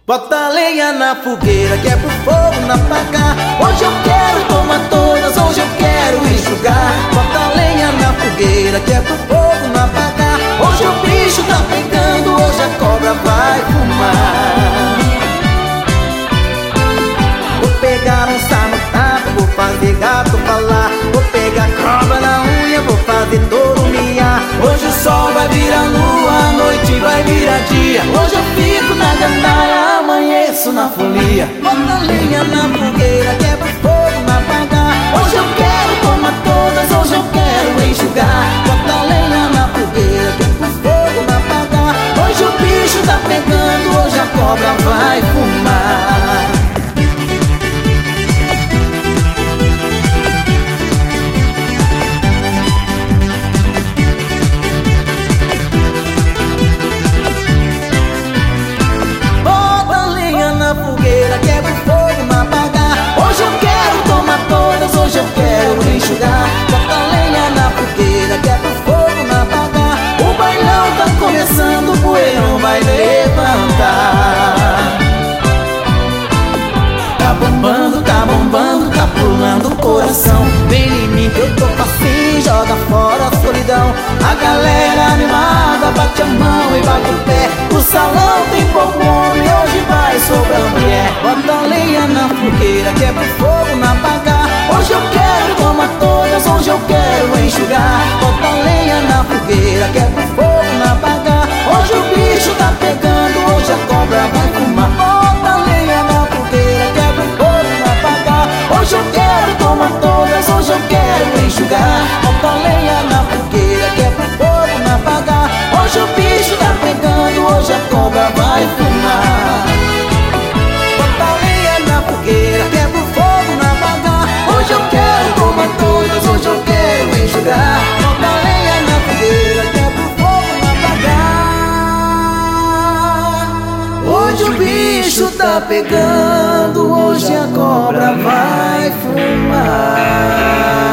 Bota lenha na fogueira que é pro fogo não apagar. Hoje eu quero tomar todas, hoje eu quero enxugar. Bota lenha na fogueira que é pro fogo não apagar. Hoje o bicho tá pegando, hoje a cobra vai fumar. Vou pegar um no tapa, vou fazer gato falar. Vou pegar cobra na unha, vou fazer touro miar. Hoje o sol vai virar lua, a noite vai virar dia. Hoje eu fico na gandaia, amanheço na folia. Bota lenha na fogueira que é pro fogo não apagar. Hoje eu quero tomar todas, hoje eu quero enxugar. Bota lenha na fogueira que é pro fogo não apagar. Hoje o bicho tá pegando, hoje a cobra vai fumar. Que é pro fogo não apagar. Hoje eu quero tomar todas, hoje eu quero enxugar. Bota lenha na fogueira que é pro fogo não apagar. O bailão tá começando, o poeirão vai levantar. Tá bombando, tá pulando o coração. Vem em mim que eu tô facinho, joga fora a solidão. A galera animada bate a mão e bate o pé. O salão tem pouco homem, hoje vai sobrar mulher. Bota lenha na fogueira que é pro fogo não apagar. Hoje eu quero tomar todas, hoje eu quero enxugar. Bota lenha na fogueira que é pro fogo não apagar. Hoje o bicho tá pegando, hoje a cobra vai fumar. Bota lenha na fogueira que é pro fogo não apagar. Hoje eu quero tomar todas, hoje eu quero enxugar. Bota lenha na fogueira que é pro fogo não apagar. Hoje o bicho tá pegando, hoje a cobra vai fumar. Bota lenha na fogueira que é pro fogo não apagar. Hoje eu quero tomar todas, hoje eu quero enxugar. Bota lenha na fogueira que é pro fogo não apagar. Hoje o bicho tá pegando, hoje a cobra vai fumar.